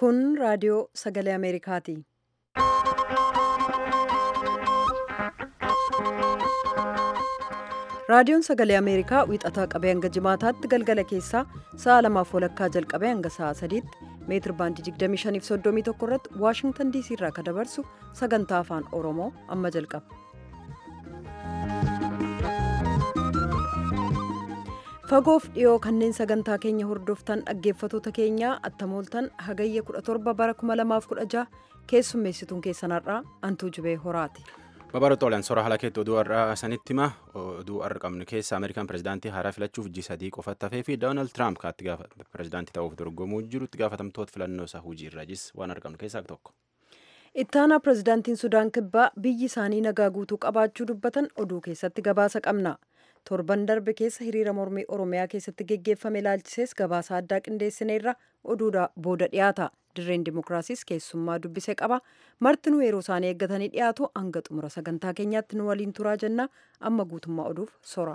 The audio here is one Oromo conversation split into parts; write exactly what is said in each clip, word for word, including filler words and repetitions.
Kun raadiyoo sagalee Ameerikaati. Raadiyoon sagalee Ameerikaa wiixataa qabee hanga jimaataatti galgala keessaa sa'a lamaaf walakkaa jalqabee hanga sa'a sadiitti meetir baandii digdamii shanii fi soddomii tokko irratti Waashingtan diisii irraa kan dabarsu sagantaa afaan Oromoo amma jalqaba. Fagoof dhiyoo kanneen sagantaa keenya hordoftan dhaggeeffatoota keenyaa attamooltan hagayya kudha torba bara kuma lamaaf kudha jaha keessummeessituun keessanarraa Antuu Jibee Horaati. Babaroota olan sora haala keetti oduu har'aa sanitti hima oduu har'a qabnu keessa Ameerikaan pirezidaantii haaraa filachuuf ji sadii qofatti hafee fi Doonaald Tiraamp kaatti pirezidaantii ta'uuf dorgomuu jirutti gaafatamtoota filannoo isaa hojii irra jis waan argamnu keessaa tokko. Ittaanaa pirezidaantiin Sudaan Kibbaa biyyi isaanii nagaa guutuu qabaachuu dubbatan oduu keessatti gabaasa qabna. Torban darbe keessa hiriira mormii Oromiyaa keessatti geggeeffame ilaalchisees gabaasa addaa qindeessineerra oduudha booda dhiyaata. Dirreen Dimookiraasiis keessummaa dubbisee qaba. Martinuu yeroo isaanii eeggatanii dhiyaatu hanga xumura sagantaa keenyaatti nu waliin turaa jenna. Amma guutummaa oduuf sora.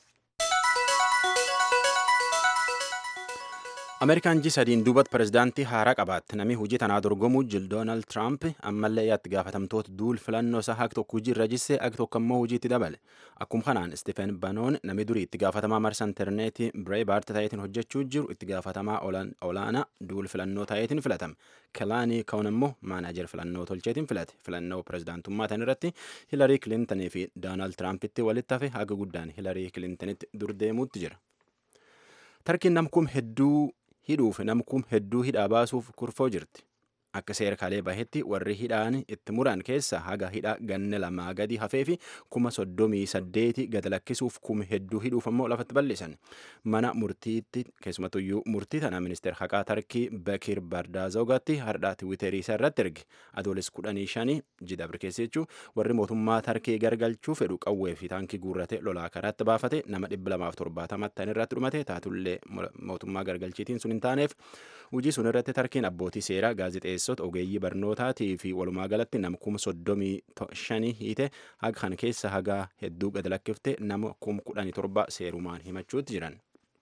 Ameerikaan ji sadiin duubatti pirezidaantii haaraa qabaatti namni hojii tanaa dorgomuu jiru Doonaald Tiraamp ammallee yaatti gaafatamtoota duul filannoo isaa haqi tokko hojii irra jissee haqi tokko immoo hojiitti dabale. Akkuma kanaan Istifen Banoon namni durii itti gaafatamaa marsa intarneetii Bireebaart ta'eetiin hojjechuu jiru itti gaafatamaa olaanaa duul filannoo ta'eetiin filatame. Kelaanii ka'uun immoo maanaajer filannoo tolcheetiin filate. Filannoo pirezidaantummaa tan irratti Hilarii Kilintanii fi Doonaald Tiraampitti walitti hafe haga guddaan Hilarii Kilintanitti durdeemuutti jira. Tarkiin namkuun hedduu hidhuuf namkuun hedduu hidhaa baasuuf kurfoo jirti. Akka seerkaalee bahetti warri hidhaan itti muran keessa haga hidhaa ganna lamaa gadi hafee fi kuma soddomii saddeeti gad lakkisuuf kuma hedduu hidhuuf ammoo lafatti bal'isan. Mana murtiitti keessumattuyyuu murtii tana ministeera haqaa Tarkii Bakir Bardaazogaatti hardhaa tiwiiterii isaa irratti erge. Adooles kudhanii shanii jidabri keessa jechuun warri mootummaa Tarkii gargalchuu fedhu qawwee fi taankii guurrate lolaa karaatti baafate nama dhibba lamaaf torbaatamatti tan irratti dhumate taatullee mootummaa gargalchiitiin sun hin taaneef hojii sun irratti Tarkiin abbootii seeraa gaazexeessota ogeeyyii barnootaatii fi walumaa galatti nama kuma soddomii shanii hiite haga kan keessa hagaa hedduu gad lakkifte nama kuma kudhanii torba seerumaan himachuutti jiran.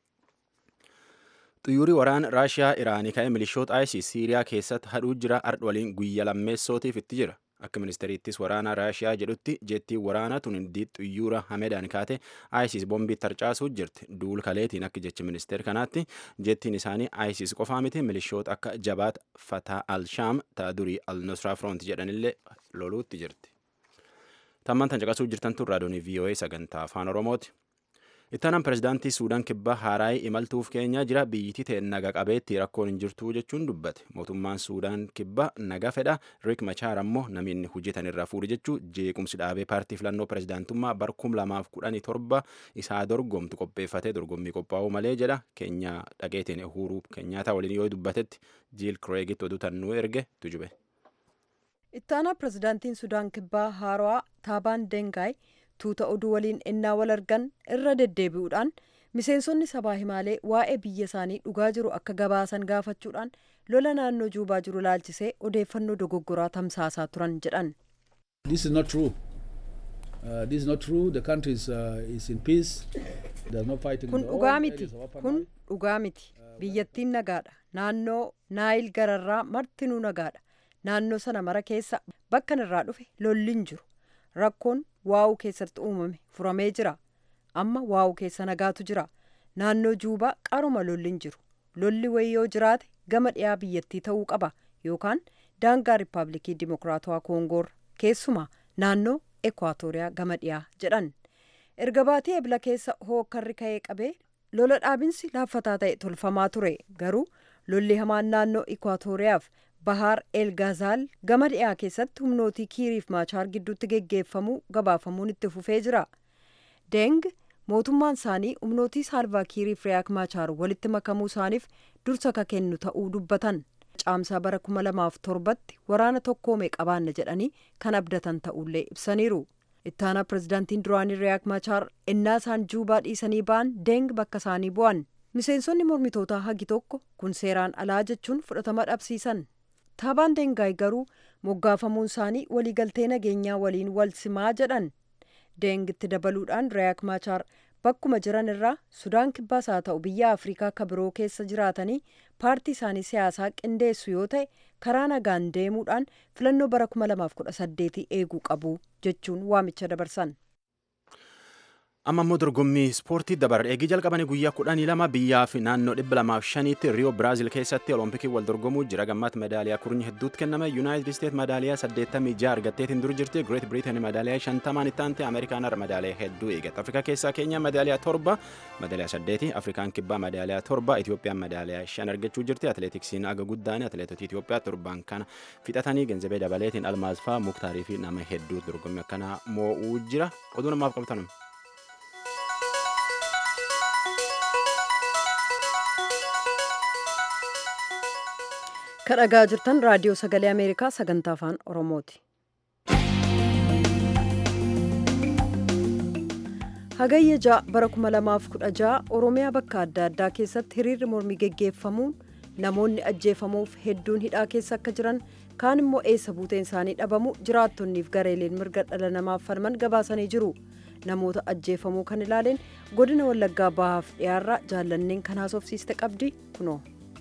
Xiyyaarri waraana Raashiyaa Iraanii ka'ee milishoota ISIS Siiriyaa keessatti hadhuu jira ardh waliin guyya lammeessootiif itti jira. Akka ministeeriittis waraana Raashiyaa jedhutti jettii waraanaa tun hindii xiyyaara Hamedaan kaate ISIS bombii tarcaasuu jirti. Duul kaleetiin akka jecha ministeera kanaatti jettiin isaanii ISIS qofaa miti milishoota akka Jabaat Fataa al-Shaam ta'a durii al-Nusraa Front jedhanillee loluutti jirti. Tammaan tan caqasuu jirtan tun raadiyoonii V O A sagantaa afaan Oromooti. Ittaanaan pirezidaantii Suudaan Kibbaa haaraa'ii imaltuuf keenyaa jira biyyittii ta'e naga qabeetti rakkoon hin jirtu jechuun dubbate. Mootummaan Suudaan Kibbaa naga fedha Riek Machaar ammoo namni inni hojjetan irraa fuudhe jechuu jeequmsi dhaabee paartii filannoo pirezidaantummaa bara kuma lamaaf kudhanii torba isaa dorgomtu qopheeffatee dorgommii qophaa'uu malee jedha. Keenyaa dhaqeetiin Uhuruu Keenyaataa waliin yoo dubbatetti Jiil Kireegitti oduu tannuu erge tujube. Ittaanaa pirezidaantiin Suudaan Kibbaa haarawaa Taabaan Dengaay tuuta oduu waliin ennaa wal argan irra deddeebi'uudhaan miseensonni sabaa himaalee waa'ee biyya isaanii dhugaa jiru akka gabaasan gaafachuudhaan lola naannoo Juubaa jiru laalchisee odeeffannoo dogoggoraa tamsaasaa turan jedhan. This is not true. Uh, this is not true. The country is, uh, is in peace. There's no fighting. Kun dhugaa miti. Kun dhugaa miti. Biyyattiin nagaadha. Naannoo Naayil gararraa martinuu nagaadha. Naannoo sana mara keessa bakka irraa dhufe lolli hin jiru. Rakkoon waa'uu keessatti uumame furamee jira. Amma waa'uu keessa nagaatu jira. Naannoo Juubaa qaruma lolli hin jiru. Lolli wayyoo jiraate gama dhiyaa biyyattii ta'uu qaba yookaan daangaa Riippaabilikii Dimokiraatawaa Koongoorra keessumaa naannoo Ekwaatooriyaa gama dhiyaa jedhan. Erga baatii ebla keessa hookkarri ka'ee qabee lola dhaabinsi laaffataa ta'e tolfamaa ture garuu lolli hamaan naannoo Ekwaatooriyaaf Bahaar El-Gazaal gama dhiyaa keessatti humnootii Kiiriif Maachaar gidduutti geggeeffamuu gabaafamuun itti fufee jira. Deng mootummaan isaanii humnootii Saalvaa Kiiriif Riyaak Maachaar walitti makamuu isaaniif dursa ka kennu ta'uu dubbatan. Caamsaa bara kuma lamaaf torbatti waraana tokkoomee qabaanna jedhanii kan abdatan ta'ullee ibsaniiru. Ittaanaa pirezidaantiin duraanii Riyaak Maachaar ennaa isaan Juubaa dhiisanii ba'an Deng bakka isaanii bu'an. Miseensonni mormitootaa hagi tokko kun seeraan alaa jechuun fudhatama dhabsiisan. Taabaan Dengaay garuu moggaafamuun isaanii waliigaltee nageenyaa waliin wal simaa jedhan. Dengitti dabaluudhaan Riyaak Maachaar bakkuma jiran irraa Sudaan kibbaas haa ta'u biyya Afrikaa ka biroo keessa jiraatanii paartii isaanii siyaasaa qindeessu yoo ta'e karaa nagaan deemuudhaan filannoo bara kuma lamaaf kudha saddeetii eeguu qabu jechuun waamicha dabarsan. Amma immoo dorgommii ispoortii dabarre eegii jalqabanii guyyaa kudhanii lama biyyaa fi naannoo dhibba lamaaf shaniitti Riyoo Biraazil keessatti olompikii wal dorgomuu jira. Gammaatti medaaliyaa kurnyi hedduutti kenname. Yuunaayitid Isteet medaaliyaa saddeettamii jaha argatteetiin dur jirti. Greet Biriteen medaaliyaa shantamaan itti aante. Ameerikaan har'a medaaliyaa hedduu eegatte. Afrikaa keessaa Keenya medaaliyaa torba, medaaliyaa saddeeti. Afrikaan kibbaa medaaliyaa torba, Itiyoophiyaan medaaliyaa shan argachuu jirti. Atileetiksiin aga guddaan atileetota Itiyoophiyaa torban kana fixatanii Genzabee Dabaleetiin Almaazfaa Muktaarii fi nama hedduu dorgommii akkanaa moo'uu jira. Oduu namaaf qabatan. Kan dhagaa jirtan raadiyoo sagalee Ameerikaa sagantaa afaan Oromooti. Hagayya ja'a bara kuma lamaaf kudha ja'a Oromiyaa bakka adda addaa keessatti hiriirri mormii geggeeffamuun namoonni ajjeefamuuf hedduun hidhaa keessa akka jiran kaan immoo eessa buuteen isaanii dhabamu jiraattonniif gareeleen mirga dhala namaaf falman gabaasanii jiru. Namoota ajjeefamuu kan ilaaleen godina Wallaggaa Bahaaf dhiyaarraa jaallanneen kan haasofsiiste qabdi kunoo.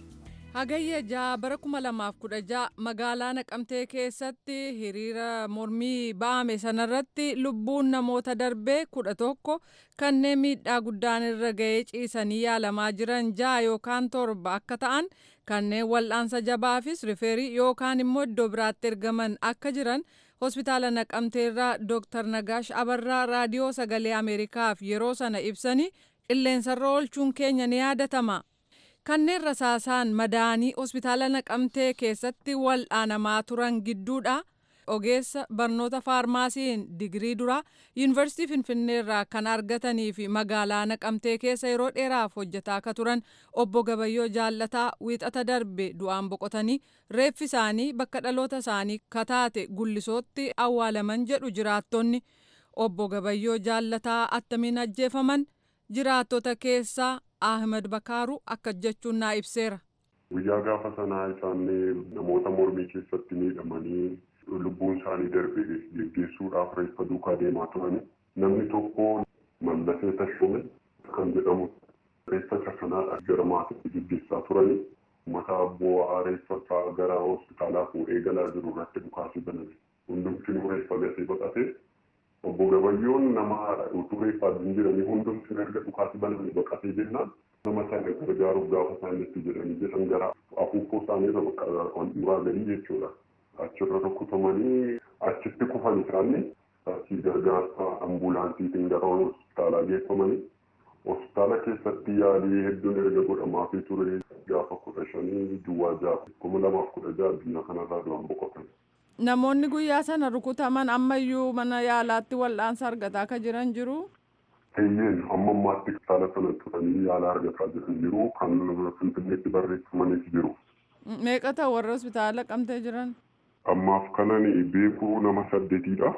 Hagayya ja'a bara kuma lamaaf kudha ja'a magaalaa Naqamtee keessatti hiriira mormii ba'ame sanarratti lubbuun namoota darbee kudha tokko kanneen miidhaa guddaan irra ga'ee ciisanii yaalamaa jiran ja'a yookaan torba akka ta'an kanneen wal'aansa jabaafis rifeerii yookaan immoo iddoo biraatti ergaman akka jiran hospitaala Naqamteerraa Dooktar Nagaash Abarraa raadiyoo sagalee Ameerikaaf yeroo sana ibsanii qilleensarra oolchuun keenya ni yaadatama. Kanneen rasaasaan madaanii hospitaala Naqamtee keessatti wal'aanamaa turan gidduudha. Ogeessa barnoota faarmaasiin digirii duraa yuunivarsiitii Finfinneerraa kan argatanii fi magaalaa Naqamtee keessa yeroo dheeraaf hojjetaa akka turan obbo Gabayyoo Jaallataa wiixata darbe du'aan boqotanii reeffi isaanii bakka dhaloota isaanii kataate Gullisootti awwaalaman jedhu jiraattonni. Obbo Gabayyoo Jaallataa attamiin ajjeefaman jiraattota keessaa Ahmed Bakaaru akka jechuun naa ibseera. Guyyaa gaafa sanaa isaanii namoota mormii keessatti miidhamanii lubbuun isaanii darbe geggeessuudhaaf reeffa duukaa deemaa turani. Namni tokko Mallasee Tashoome kan jedhamu reeffa isa kanaa gara maatiitti geggeessaa turani. Mataa bu'aa reeffa isaa gara hospitaalaa fuudhee galaa jiru irratti dhukaasii baname. Hundumti reeffa gatee baqatee obbo Gabayyoon nama utuu reeffaa jiranii hundumti erga dhukaasii baname baqatee jennaan nama sana gargaaruuf gaafa isaan itti jedhanii jedhan gara afuuffoo isaanii irra bakka duraa galii jechuudha. Achirra rukutamanii achitti kufan isaanii achii gargaarsa ambulaansiitiin gara hospitaalaa geeffamanii hospitaala keessatti yaalii hedduun erga godhamaafii ture gaafa kudha shanii duwwaa ja'a kuma lamaaf kudha ja'a addunyaa kanarraa du'an boqotan. Namoonni guyyaa sana rukutaman ammayyuu mana yaalaatti wal'aansa argataa akka jiran jiru. Eeyyeen amma ammaatti saala sana turanii yaala argataa jiran jiru kan Finfinneetti barreeffamanis jiru. Meeqa ta'u warra hospitaala Naqamtee jiran? Ammaaf kanan beekuu nama saddeetiidha.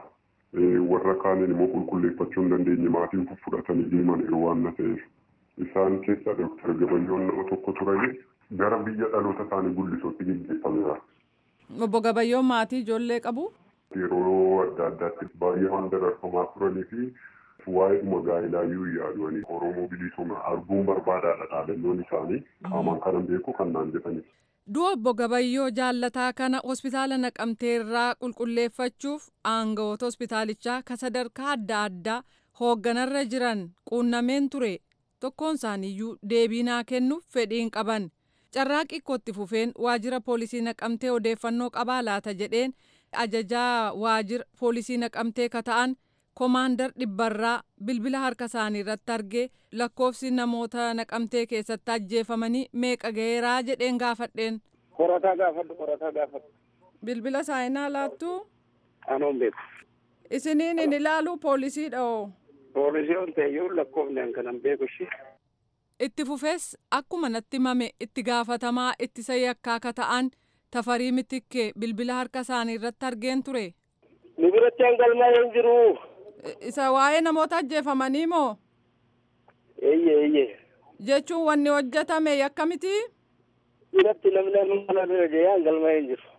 Warra kaaniin immoo qulqulleeffachuu hin dandeenye maatiin fudhatanii deeman waan na ta'eef. Isaan keessa Dooktar Gabayyoon nama tokko turanii gara biyya dhaloota isaanii Gullisootti geggeeffameera. Obbo Gabayyoon maatii ijoollee qabu? Yeroo adda addaatti baay'ee waan dararfamaa turanii fi waa'ee gaa'ilaayyuu yaadu'anii Oromoo bilisummaa arguun barbaadaadha dhaadannoon isaanii qaamaan kanan beeku kan naan jedhani. Du'a obbo Gabayyoo Jaallataa kana hospitaala Naqamteerraa qulqulleeffachuuf aangawoota hospitaalichaa ka sadarkaa adda addaa hoogganarra jiran quunnameen ture. Tokkoon isaaniiyyuu deebii naa kennuuf fedhiin qaban. Carraaqii kootti fufeen waajjira poolisii Naqamtee odeeffannoo qabaa laata jedheen ajajaa waajjira poolisii Naqamtee ka ta'an Komaandar Dhibbarraa bilbila harka isaanii irratti argee lakkoofsi namoota Naqamtee keessatti ajjeefamanii meeqa ga'eeraa jedheen gaafadheen. Qorataa gaafadhu qorataa gaafadhu. Bilbila isaanii laattu? Anoon beeku. Isiniin hin ilaalu poolisiidha oo? Poolisii on ta'eyyuu lakkoofneen kanan beeku ishee. Itti fufees akkuma natti himame itti gaafatamaa ittisa yakkaa ka ta'an Tafarii Mitikkee bilbila harka isaanii irratti argeen ture. Nu biratti hangalmaa hin jiru. Isa waa'ee namoota ajjeefamanii moo? Eeyyee eeyyee. Jechuun wanni hojjetame yakka miti? Biratti namni mana bira jee hangalmaa hin jiru.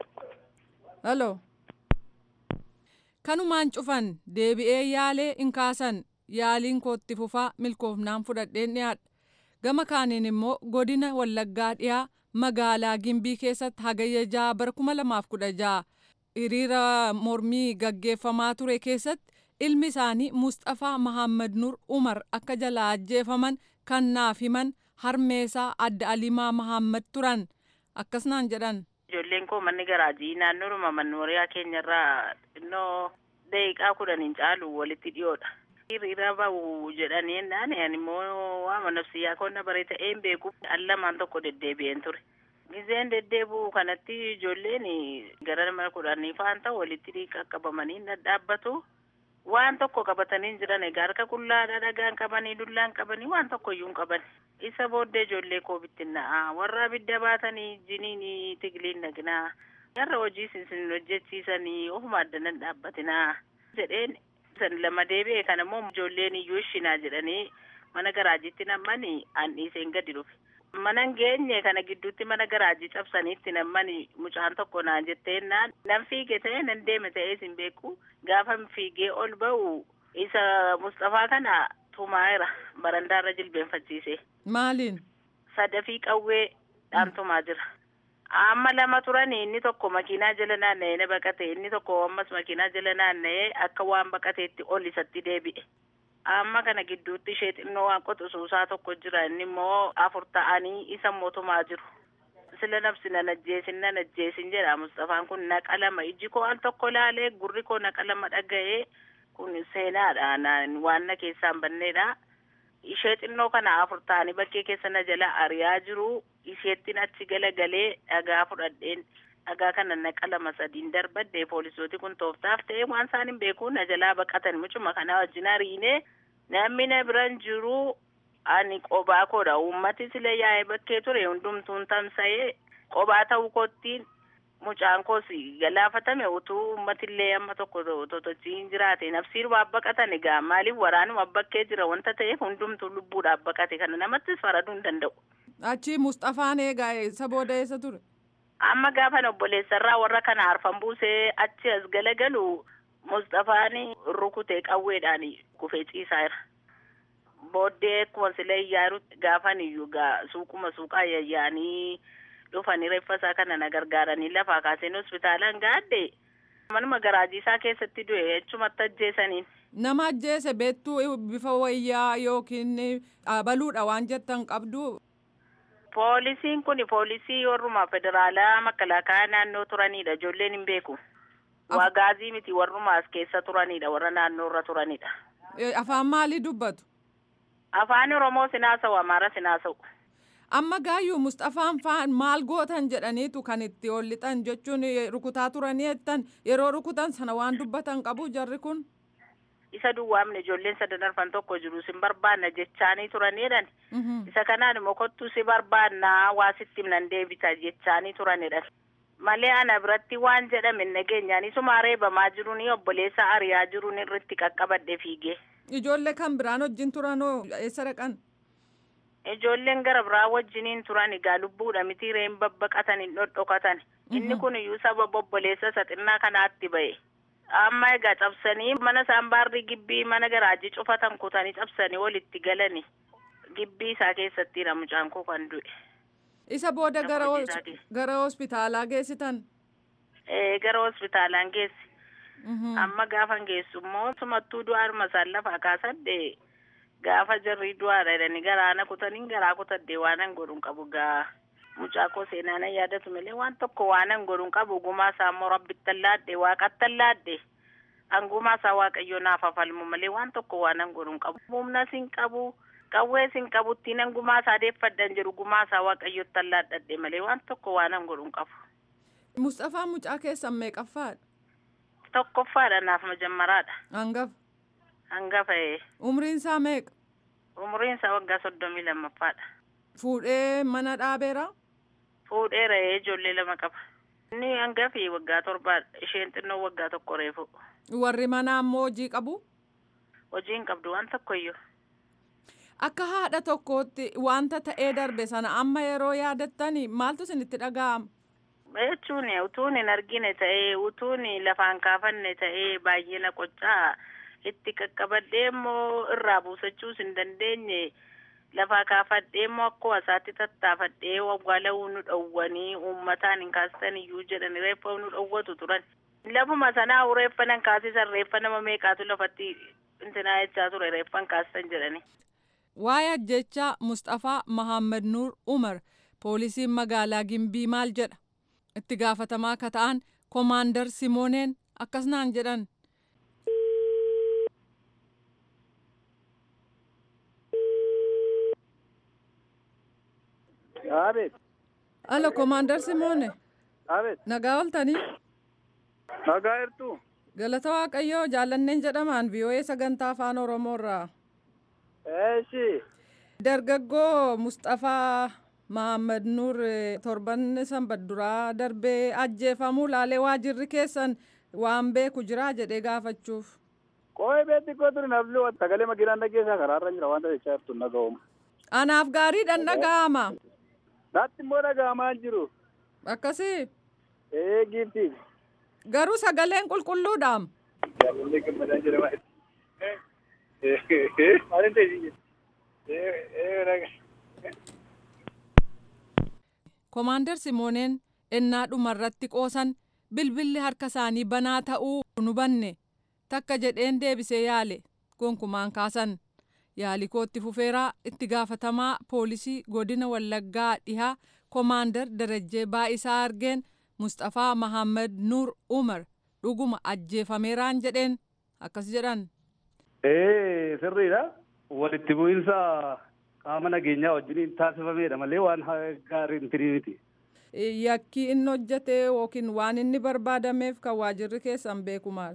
Halo. Kanumaan cufan deebi'ee yaalee hin kaasan yaaliin kootti fufaa milkoofnaan fudhadheen dhiyaadha. Gama kaaniin immoo godina Wallaggaa dhiyaa magaalaa Gimbii keessatti hagayya ja'a bara kuma lamaaf kudha ja'a hiriira mormii gaggeeffamaa ture keessatti ilmi isaanii Mustafaa Mahammad Nur Umar akka jalaa ajjeefaman kan naaf himan harmeesaa adda Alimaa Mahammad turan. Akkasnaan jedhan. Ijoolleen koo manni garaajii naannoodhuma mannooriyaa keenyarraa xinnoo daqiiqaa kudhaniin caalu walitti dhiyoodha. Hiriira bahu jedhanii ennaan ani immoo waama nafsiyyaa koonna baree ta'een beeku allamaan tokko deddeebi'een ture. Gizeen deddeebi'u kanatti ijoolleen gara nama kudhanii faan ta'u walitti qaqqabamanii dhadhaabbatu. Waan tokko qabatanii jiran egaa harka qullaadhaa dhagaan qabanii dullaan qabanii waan tokko iyyuu qaban. Isa booddee ijoollee koo bittinnaa warra abidda baatanii jiniin tigliin nagnaa yarra hojii isin hojjechiisanii ofuma addanan dhaabbatinaa jedheen san lama deebi'e kana immoo ijoolleen iyyuu ishinaa jedhanii mana garaajiitti nammanii an dhiiseen gadi dhufe. Manan geenye kana gidduutti mana garaajii cabsaniitti nammanii mucaan tokko naan jetteennaan nan fiige ta'e nan deeme ta'ee isin beeku gaafa fiigee ol ba'u isa Mustafaa kana tumaa'eera barandaarra jilbeenfachiise. Maaliin? Sadafii qawwee dhaantumaa jira. Amma lama turanii inni tokko makiinaa jala naanna'ee na baqate inni tokko ammas makiinaa jala naanna'ee akka waan baqateetti ol isatti deebi'e. Amma kana gidduutti ishee xinnoo waan qotusuusaa tokko jira inni immoo afur ta'anii isa mootumaa jiru. Sila nafsi na najjeesin na najjeesin jedha Mustafaan kun naqa lama iji koo al tokko laalee gurri koo naqa lama dhaga'ee kun seenaadha waan na keessaan banneedha. Ishee xinnoo kana afur ta'anii bakkee keessa na jala ari'aa jiru isheettiin achi galagalee dhagaa fudhadheen dhagaa kana naqa lama sadiin darbadde poolisooti kun tooftaaf ta'ee waan isaan hin beekuun na jalaa baqatan mucuma kana wajjin ariinee namni na biran jiru ani qobaa koodha uummati sile yaa'ee bakkee ture hundumtuun tamsa'ee qobaa ta'uu koottiin mucaan koos galaafatame utuu uummatillee amma tokko totochiin jiraate nafsiin waa baqatan egaa maaliif waraanuma bakkee jira wanta ta'eef hundumtuu lubbuudhaaf baqate kana namattis faraduu hin danda'u. Achi Mustafaan eegaa isa booda eessa ture? Amma gaafa obboleessarraa warra kana harfan buusee achi as galagalu Mustafaan rukutee qawweedhaan kufee ciisaa jira. Booddee akkuma silee iyyaaru gaafan iyyuu gaa suuquma suuqaa yayyaanii dhufanii reeffasaa kana na gargaaranii lafaa kaaseen hospitaalaan gaadde manuma garaajiisaa keessatti du'e jechumatti ajjeesaniin. Nama ajjeese beektuu bifa wayyaa yookiin baluudha waan jettan qabdu. Poolisiin kun poolisii warrumaa federaalaa makalaakaa naannoo turanidha ijoolleen hin beeku. Wagaazii miti warrumaas keessa turanidha warra naannoorra turanidha. Afaan maalii dubbatu? Afaan Oromoo sinaasa'u Amaara sinaasa'u. Amma gaayyuu Mustafaan faan maal gootan jedhaniitu kan itti ol lixan jechuun rukutaa turanii jettan yeroo rukutan sana waan dubbatan qabu jarri kun. Isa duwwaamne ijoolleen sadan arfan tokko jiru sin barbaanna jechaanii turaniidhaan. Isa kanaan immoo kottuu si barbaannaa waa sitti himnan deebita jechaanii turaniidhaan. Malee ana biratti waan jedhame nageenyaan isuma reebamaa jiruun obboleessa ari'aa jiruun irratti qaqqabadhe fiigee. Ijoollee kan biraan wajjin turanoo eessa dhaqan? Ijoolleen gara biraa wajjiniin turan egaa lubbuudha miti reen babbaqatan hin dhodhokatan. Inni kun iyyuu sababa obboleessa saxinnaa kanaatti ba'e. Amma egaa cabsanii mana saambaarri gibbii mana garaajii cufatan kutanii cabsanii walitti galanii gibbii isaa keessatti mucaan koo kan du'e. Isa booda gara gara hospitaalaa geessitan? Ee gara hospitaalaan geessi. Amma gaafan geessu immoo sumattuu du'aadhuma isaan lafaa kaasadde gaafa jarri du'aadha jedhanii garaana kutanii garaa kutadde waanan godhuun qabu gaa mucaa koo seenaan yaadatu malee waan tokko waanan godhuun qabu gumaa isaa immoo rabbittan laadde waaqattan laadde angumaa isaa waaqayyo naaf afalmu malee waan tokko waanan godhuun qabu. Humna sin qabu qawwee sin qabutti nan gumaa isaa deeffadhan jedhu gumaa isaa waaqayyottan laaddadde malee waan tokko waanan godhuun qabu. Mustafaa mucaa keessan meeqaffaadha? Tokkoffaadha naaf majammaraadha. Hangafa? Hangafa ee. Umriin isaa meeqa? Umriin isaa waggaa soddomii lammaffaadha. Fuudhee mana dhaabeera? Fuudheera ijoollee lama qaba. Inni hangafi waggaa torbaadha. Isheen xinnoo waggaa tokko reefu. Warri manaa immoo hojii qabu? Hojii hin qabdu waan tokkoyyuu. Akka haadha tokkootti wanta ta'ee darbe sana amma yeroo yaadattani maaltu isinitti dhaga'ama? Jechuun utuun hin argine ta'ee utuun lafaan kaafanne ta'ee baay'ee na qoccaa itti qaqqabadhee immoo irraa buusachuus hin dandeenye lafaa kaafadhee immoo akkuma isaatti tattaafadhee awwaaluu nu dhowwanii uummataan hin kaasisan iyyuu jedhani reeffa nu dhowwatu turan. Lafuma sanaa reeffa nan kaasisan reeffa nama meeqaatu lafatti intinaa jechaa ture reeffan kaasisan jedhani. Waa'ee ajjechaa Mustafaa Mahammad Nuur Umar poolisiin magaalaa Gimbii maal jedha? Itti gaafatamaa akka ta'an Koomaandar Simooneen akkas naan jedhan. Abeet. Alo Koomaandar Simoone. Abeet. Nagaa ooltanii? Nagaa jirtu. Galata Waaqayyoo jaallanneen jedhamaan V O A sagantaa afaan Oromoo irraa. Eeshi. Dargaggoo Mustafaa Mahammad Nuur torban sanbat duraa darbee ajjeefamuu laalee waajirri keessan waan beeku jira jedhee gaafachuuf. Qooyi beetti koo turi nafli sagalee makiinaan dhageessaa karaarra jira wanta jechaa jirtu dhaga'uma. Anaaf gaariidhaan dhaga'ama. Naatti immoo dhaga'amaa jiru. Akkasii. Ee giifti. Garuu sagaleen qulqulluudhaam. Jaalallee gammadaa jedhama. Maalin ta'e Koomaandar Simooneen ennaa dhumarratti qoosan bilbilli harka isaanii banaa ta'uu nu banne takka jedheen deebisee yaale gonkumaan kaasan yaali kootti fufeeraa itti gaafatamaa poolisii godina Wallaggaa dhihaa Koomaandar Darajjee Baa'isaa argeen Mustafaa Mahammad Nuur Umar dhuguma ajjeefameeraan jedheen akkas jedhan. Ee sirriidha. Walitti bu'iinsa qaama nageenyaa wajjin taasifameedha malee waan gaarii hin miti. Yakki inni hojjete yookiin waan inni barbaadameef kan waajirri keessan beeku maal?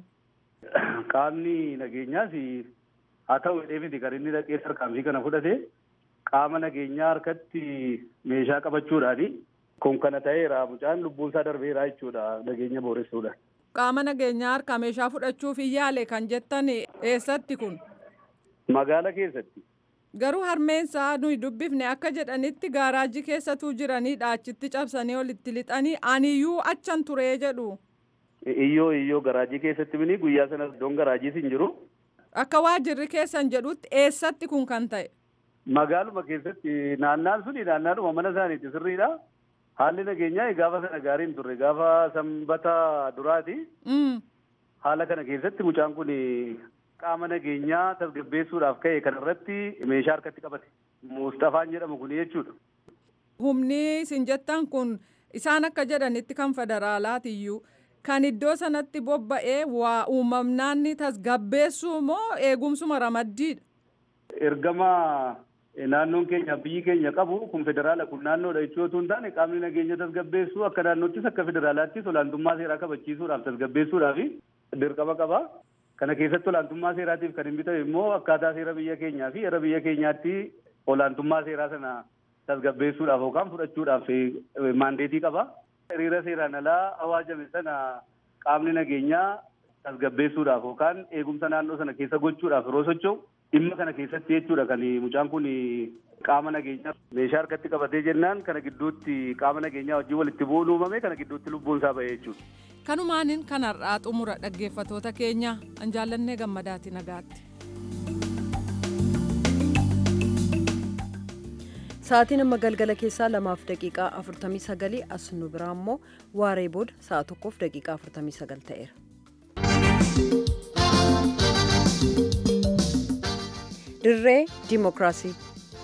Qaamni nageenyaas haa ta'u jedhee miti kan inni dhaqee tarkaanfii kana fudhate qaama nageenyaa harkatti meeshaa qabachuudhaani. Kun kana ta'eera mucaan lubbuunsaa darbeera jechuudha nageenya booressuudha. Qaama nageenyaa harka meeshaa fudhachuuf hin yaale kan jettan eessatti kun? Magaala keessatti. Garuu harmeensaa nuyi dubbifne akka jedhanitti gaaraajii keessatu jiranidha achitti cabsanii olitti lixanii aniyyuu achan turee jedhu. Iyyoo iyyoo garaajii keessatti mini guyyaa sana iddoon garaajiis hin jiru. Akka waajirri keessan jedhutti eessatti kun kan ta'e? Magaaluma keessatti naannaan suni naannaadhuma mana isaaniiti sirriidha. Haalli nageenyaa gaafa sana gaarii hin turre gaafa sanbata duraati. Haala kana keessatti mucaan kun qaama nageenyaa tasgabbeessuudhaaf ka'e kanarratti meeshaa harkatti qabate. Mustafaan jedhamu kun jechuudha. Humni isin jettan kun isaan akka jedhanitti kan federaalaatiyyuu kan iddoo sanatti bobba'ee waa uumamnaan tasgabbeessuu moo eegumsuma ramaddiidha? Ergama naannoon keenya biyyi keenya qabu kun federaala kun naannoodha jechuutu hin taane qaamni nageenya tasgabbeessuu akka naannoottis akka federaalaattis olaantummaa seeraa kabachiisuudhaaf tasgabbeessuudhaaf dirqama qaba. Kana keessatti olaantummaa seeraatiif kan hin bitame immoo akkaataa seera biyya keenyaa fi heera biyya keenyaatti olaantummaa seeraa sana tasgabbeessuudhaaf yookaan fudhachuudhaaf maandeetii qaba. Hiriira seeraan alaa awaajame sana qaamni nageenyaa tasgabbeessuudhaaf yookaan eegumsa naannoo sana keessa gochuudhaaf yeroo socho'u dhimma kana keessatti jechuudha kan mucaan kun qaama nageenyaa meeshaa harkatti qabatee jennaan kana gidduutti qaama nageenyaa wajjin walitti bu'uun uumame kana gidduutti lubbuun isaa ba'ee jechuudha. Kanumaanin kanarraa xumura dhaggeeffatoota keenya an jaallannee gammadaati nagaatti. Sa'aatiin amma galgala keessaa lamaaf daqiiqaa afurtamii sagalii as nu biraa immoo waaree booda sa'a tokkoof daqiiqaa afurtamii sagal ta'eera. Dirree Dimookiraasii.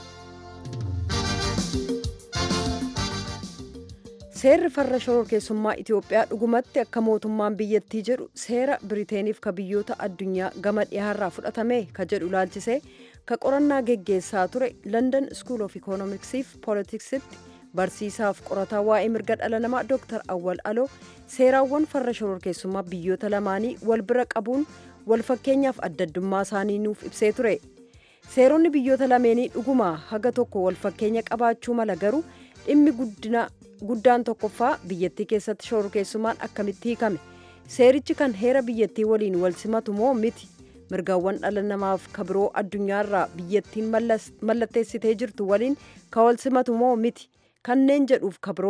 Seerri farra shororkeessummaa Itoophiyaa dhugumatti akka mootummaan biyyattii jedhu seera Biriteeniif ka biyyoota addunyaa gama dhiyaarraa fudhatame ka jedhu ilaalchisee ka qorannaa geggeessaa ture London School of Economicsif Politiksitti barsiisaaf qorataa waa'ee mirga dhala namaa Dooktar Awwal Aloo seeraawwan farra shororkeessummaa biyyoota lamaanii wal bira qabuun wal fakkeenyaaf adda addummaa isaanii nuuf ibsee ture. Seeronni biyyoota lameenii dhuguma haga tokko wal fakkeenya qabaachuu mala garuu dhimmi guddina guddaan tokkoffaa biyyattii keessatti shororkeessummaan akkamitti hiikame seerichi kan heera biyyattii waliin wal simatu moo miti mirgaawwan dhala namaaf kabiroo addunyaarraa biyyattiin mallatteessitee jirtu waliin ka wal simatu moo miti kanneen jedhuuf kabiroodha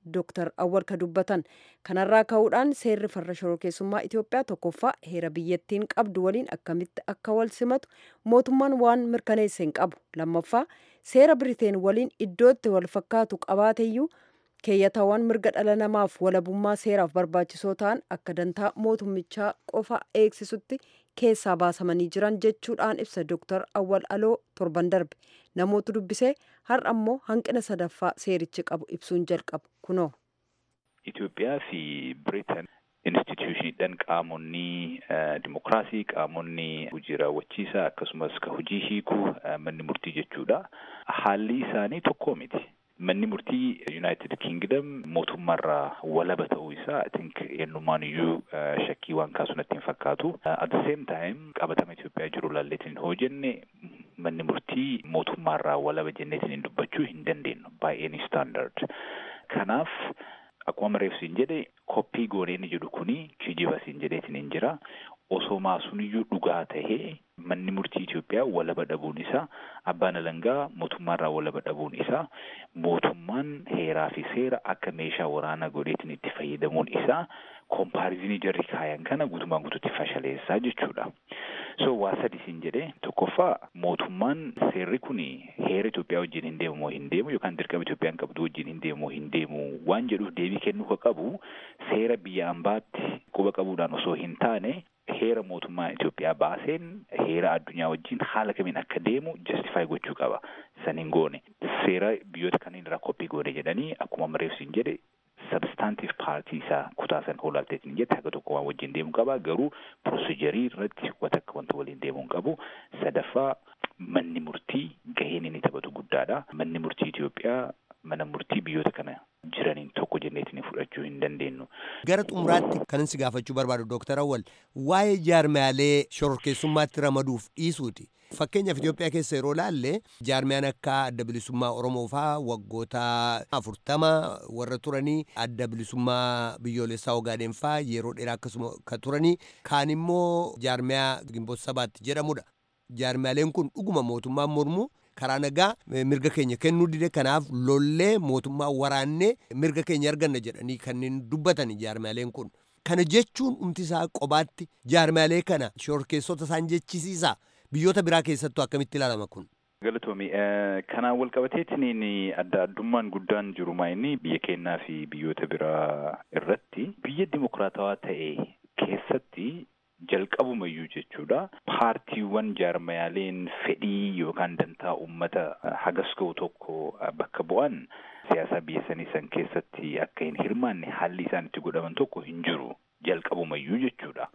Dooktar Awwal ka dubbatan. Kanarraa ka'uudhaan seerri farra shororkeessummaa Itoophiyaa tokkoffaa heera biyyattiin qabdu waliin akkamitti akka wal simatu mootummaan waan mirkaneesse hin qabu. Lammaffaa seera Biriteen waliin iddootti wal fakkaatu qabaateyyuu keeyyatawwan mirga dhala namaaf walabummaa seeraaf barbaachisoo ta'an akka dantaa mootummichaa qofa eegsisutti keessaa baasamanii jiran jechuudhaan ibsa Dooktar Awwal Aloo torban darbe. Namoota dubbisee har'a ammoo hanqina sadaffaa seerichi qabu ibsuun jalqabu kunoo. Itoophiyaa fi Biriteen instituutioniidhaan qaamonni dimokiraasii, qaamonni hojii raawwachiisaa akkasumas ka hojii hiikuu manni murtii jechuudha. Haalli isaanii tokko miti. Manni murtii United Kingdom mootummaarraa walaba ta'uu isaa I think eenyummaan iyyuu shakkii waan kaasu natti hin fakkaatu. At the same time qabatama Itoophiyaa jiru laalleetiin hoo jenne manni murtii mootummaarraa walaba jenneetiin hin dubbachuu hin dandeenyu by any standard. Kanaaf akkuma reefsiin jedhe koppii gooneen jedhu kuni kijiba siin jedheetiin hin jira. Osoo maasuniyyuu dhugaa tahee manni murtii Itoophiyaa walaba dhabuun isaa, abbaan alangaa mootummaarraa walaba dhabuun isaa, mootummaan heeraa fi seera akka meeshaa waraanaa godheetiin itti fayyadamuun isaa kompaarizini jarri kaayan kana guutumaan guutuutti fashaleessaa jechuudha. So waa sadi siin jedhee tokkoffaa mootummaan seerri kuni heera Itoophiyaa wajjin hin deemu moo hin deemu yookaan dirqama Itoophiyaan qabdu wajjin hin deemu moo hin deemu waan jedhuuf deebii kennuu ka qabu seera biyya ambaatti quba qabuudhaan osoo hin taane heera mootummaa Itoophiyaa baaseen heera addunyaa wajjin haala kamiin akka deemu justify gochuu qaba. Saniin goone seera biyyoota kanneen irraa koppii goone jedhanii akkuma mareefsiin jedhe substantive partii isaa kutaa san olaalteetiin jette haga tokko waan wajjin deemuu qaba. Garuu proseejarii irratti wanta akka wanta waliin deemuu hin qabu. Sadaffaa manni murtii gaheen inni taphatu guddaadha. Manni murtii Itoophiyaa mana murtii biyyoota kana jiraniin tokko jenneetiin fudhachuu hin dandeenyu. Gara xumuraatti kanan si gaafachuu barbaadu Dooktar Awwal waa'ee jaarmiyaalee shororkeessummaatti ramaduuf dhiisuuti. Fakkeenyaaf Itoophiyaa keessa yeroo laalle jaarmiyaan akka adda bilisummaa Oromoo fa'aa waggoota afurtama warra turanii adda bilisummaa biyyoolessaa Ogaadeen fa'aa yeroo dheeraa akkasuma ka turanii kaan immoo jaarmiyaa Gimboota Sabaatti jedhamudha. Jaarmiyaaleen kun dhuguma mootummaan mormuu karaa nagaa mirga keenya kennuu dide kanaaf lollee mootummaa waraannee mirga keenya arganna jedhanii kanneen dubbatan jaarmiyaaleen kun. Kana jechuun dhumti isaa qobaatti jaarmiyaalee kana shororkeessota isaan jechisiisa. Biyyoota biraa keessattuu akkamitti ilaalama kun? Galatoomii kanaan wal qabateetiin adda addummaan guddaan jiru maayini biyya keenyaa fi biyyoota biraa irratti biyya dimokiraatawaa ta'e keessatti jalqabumayyuu jechuudha. Paartiiwwan jaarmayaaleen fedhii yookaan dantaa uummata hagas ga'u tokko bakka bu'an siyaasa biyya sanii san keessatti akka hin hirmaanne haalli isaan itti godhaman tokko hin jiru jalqabumayyuu jechuudha.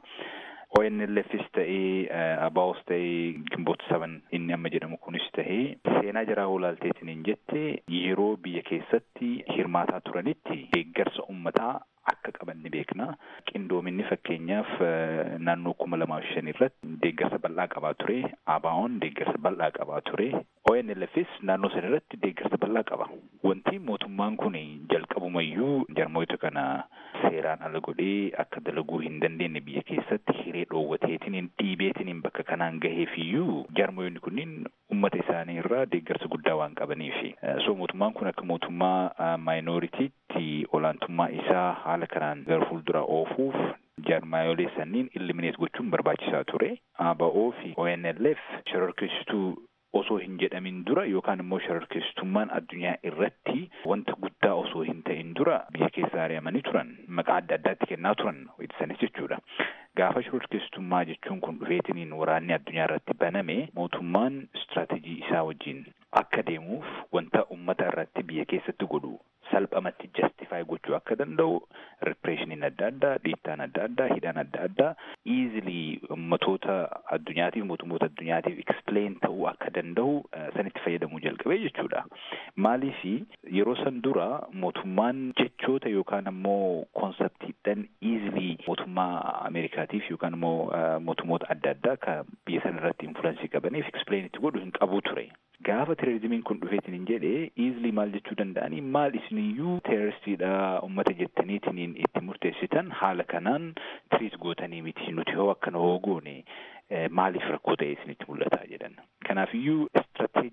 O N L F's ta'ee Abaa'os ta'ee Gimboota Saban inni amma jedhamu kunis ta'ee seenaa jaraa olaalteetiin hin jette yeroo biyya keessatti hirmaataa turanitti deeggarsa uummataa akka qaban ni beekna. Qindoominni fakkeenyaaf naannoo kuma lamaa fi shan irratti deeggarsa bal'aa qabaa ture. Abaa'oon deeggarsa bal'aa qabaa ture. O N L F's naannoo san irratti deeggarsa bal'aa qaba. Wanti mootummaan kun jalqabumayyuu jarmoota kana seeraan ala godhee akka dalaguu hin dandeenye biyya keessatti hiree dhoowwateetiin dhiibeetiin bakka kanaan gaheefiyyuu jarmoonni kunniin ummata isaanii irraa deeggarsa guddaa waan qabaniifi. So mootummaan kun akka mootummaa minoritiitti olaantummaa isaa haala kanaan gara fuulduraa oofuuf jaarmaayolee sanniin ilimineet gochuun barbaachisaa ture. A B O fi O N L F shororkeessituu osoo hin jedhamin dura yookaan immoo shororkeessitummaan addunyaa irratti wanta guddaa osoo hin ta'in dura biyya keessa ari'amanii turan maqaa adda addaatti kennaa turan sanis jechuudha. Gaafa shororkeessitummaa jechuun kun dhufeetiniin waraanni addunyaa irratti baname mootummaan istiraatejii isaa wajjin akka deemuuf wanta ummata irratti biyya keessatti godhu salphamatti justify gochuu akka danda'u repression adda addaa, dhiittaan adda addaa, hidhaan adda addaa easily ummatoota addunyaatiif mootummoota addunyaatiif explain ta'uu akka danda'u sanitti fayyadamuu jalqabee jechuudha. Maaliifi yeroo san dura mootummaan jechoota yookaan ammoo konseptiidhaan easily mootummaa Ameerikaatiif yookaan ammoo mootummoota adda addaa kan biyya san irratti influence qabaniif explain itti godhu hin qabu ture. Gaafa terrorizimiin kun dhufeetiin hin jedhee easily maal jechuu danda'anii maal isiniyyuu terroristiidha ummata jettaniitiin itti murteessitan haala kanaan tiriit gootanii miti nuti hoo akkana hoo goone maaliif rakkoo ta'e isinitti mul'ata jedhan. Kanaafiyyuu strategically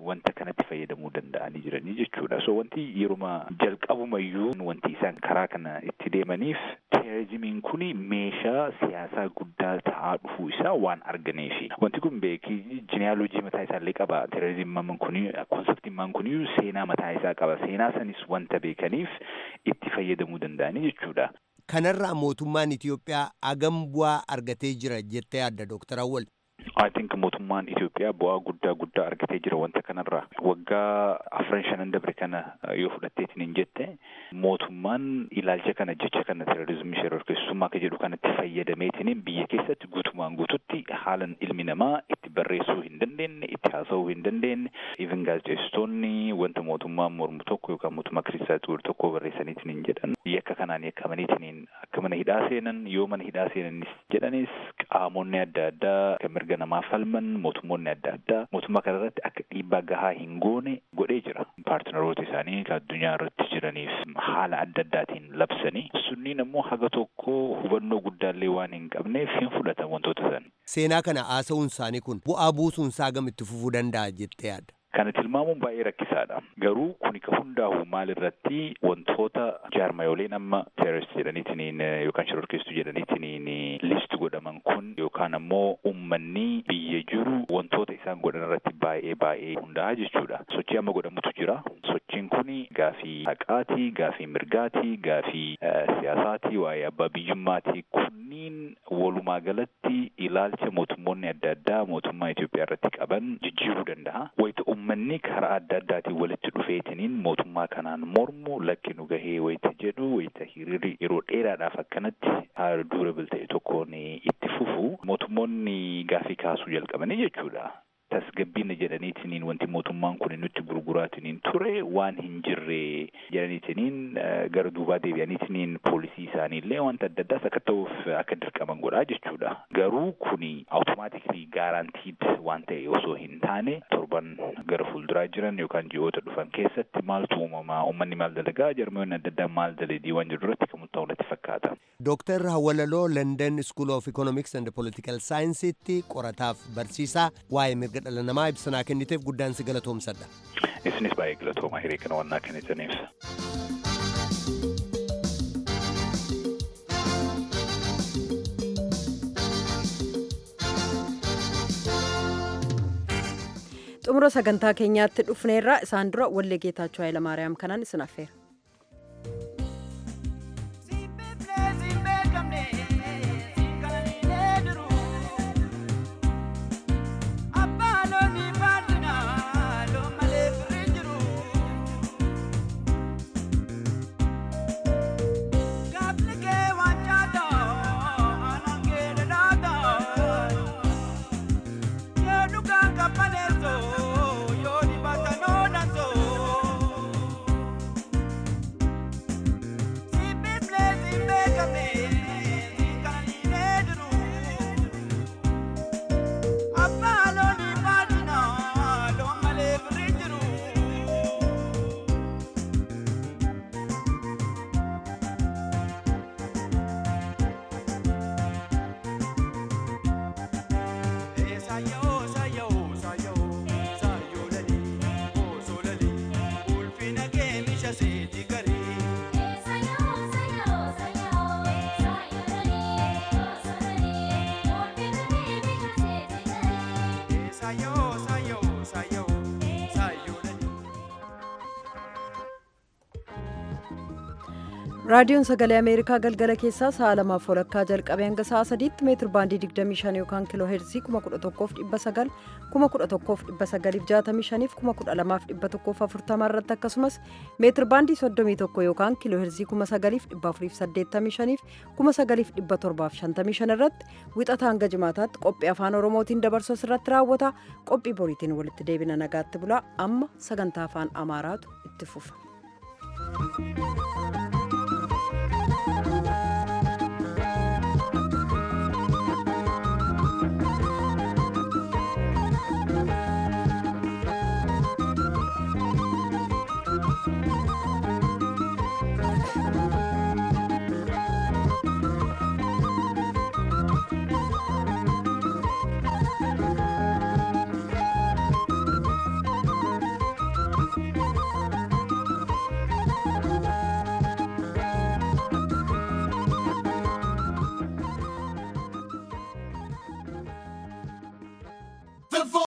wanta kanatti fayyadamuu danda'anii jiranii jechuudha. So wanti yeruma jalqabumayyuu wanti isaan karaa kana itti deemaniif teerorizimiin kun meeshaa siyaasaa guddaa ta'aa dhufuu isaa waan arganiifi. Wanti kun beekii jinealoojii mataa isaallee qaba. Teerorizimiin kun konseptiin kun seenaa mataa isaa qaba. Seenaa sanis wanta beekaniif itti fayyadamuu danda'anii jechuudha. Kanarraa mootummaan Itoophiyaa agam bu'aa argatee jira jettee yaadda Dooktar Awwal? I think mootummaan Itoophiyaa bu'aa guddaa guddaa argatee jira wanta kanarraa. Waggaa afran shanan dabre kana yoo fudhatteetiin hin jette mootummaan ilaalcha kana jecha kana teerorizimii shororkeessummaa akka jedhu kanatti fayyadameetiin biyya keessatti guutumaan guututti haalan ilmi namaa itti barreessuu hin dandeenye, itti haasa'uu hin dandeenye, even gaazexeessitoonni wanta mootummaan mormu tokko yookaan mootummaa kiristaanaa tokko barreessaniitiin hin jedhan yakka kanaan yakkamaniitiin akka mana hidhaa seenan yoo mana hidhaa seenanis jedhanis qaamonni adda addaa kan mirga namaa falman mootummoonni adda addaa mootummaa kanarratti akka dhiibbaa gahaa hin goone godhee jira. Paartinaroota isaanii kan addunyaa irratti jiraniif haala adda addaatiin labsanii sunniin ammoo haga tokko hubannoo guddaallee waan hin qabneef hin fudhatan wantoota san. Seenaa kana haasa'uun isaanii kun bu'aa buusuun isaa gam itti fufuu danda'a jettee yaadda? Kana tilmaamuun baay'ee rakkisaadha. Garuu kuni ka hundaa'u maal irratti wantoota jaarmayooleen amma teerorist jedhaniitiin yookaan shororkeessituu jedhaniitiin listi godhaman kun yookaan ammoo uummanni biyya jiru wantoota isaan godhan irratti baay'ee baay'ee hundaa'a jechuudha. Sochii amma godhamutu jira. Sochiin kuni gaafii haqaatii, gaafii mirgaatii, gaafii siyaasaati, waa'ee abbaa biyyummaati. Kunniin walumaa galatti ilaalcha mootummoonni adda addaa mootummaa Itoophiyaa irratti qaban jijjiiruu danda'a. Wayita uummanni karaa adda addaatiin walitti dhufeetiniin mootummaa kanaan mormu lakki nu gahee wayita jedhu wayita hiriirri yeroo dheeraadhaaf akkanatti haala duurable ta'e tokkoon itti fufu mootummoonni gaafii kaasuu jalqabanii jechuudha. Tasgabbiina jedhaniitiin wanti mootummaan kun nutti gurguraatiin ture waan hin jirre jedhaniitiin gara duubaa deebi'aniitiin poolisii isaaniillee wanta adda addaas akka ta'uuf akka dirqaman godhaa jechuudha. Garuu kuni awutomaatikilii gaaraantiid waan ta'e osoo hin taane torban gara fuulduraa jiran yookaan ji'oota dhufan keessatti maaltu uumamaa uummanni maal dalagaa jarmoonni adda addaa maal daladii waan jiru irratti kan murtaa'u natti fakkaata. Dooktar Hawwalaloo London School of Economics and Political Science'tti qorataaf barsiisaa waa'ee mirga dhala namaa ibsanaa kenniteef guddaan si galatoomsadha. Isinis baay'ee galatooma hiree kana wannaa kennitaniif. Xumura sagantaa keenyaatti dhufneerra isaan dura wallee Geetaachoo Hayilamaariyaam kanaan isin affeera. raadiyoon sagalee ameerikaa galgala keessaa sa'a lamaaf walakkaa jalqabee hanga sa'a sadiitti meetir baandii digdamii shan yookaan kiloo heerzii kuma kudha tokkoof dhibba sagal kuma kudha tokkoof dhibba sagaliif jaatamii shaniif kuma kudha lamaaf dhibba tokkoof afurtama irratti akkasumas meetir baandii soddomii tokko yookaan kiloo heerzii kuma sagaliif dhibba afuriif saddeettamii shaniif kuma sagaliif dhibba torbaaf shantamii shan irratti wixata hanga jimaataatti qophii afaan oromootiin dabarsu irratti raawwata. Qophii boriitiin walitti deebina nagaatti bulaa. Amma sagantaa afaan amaaraatu itti fufa.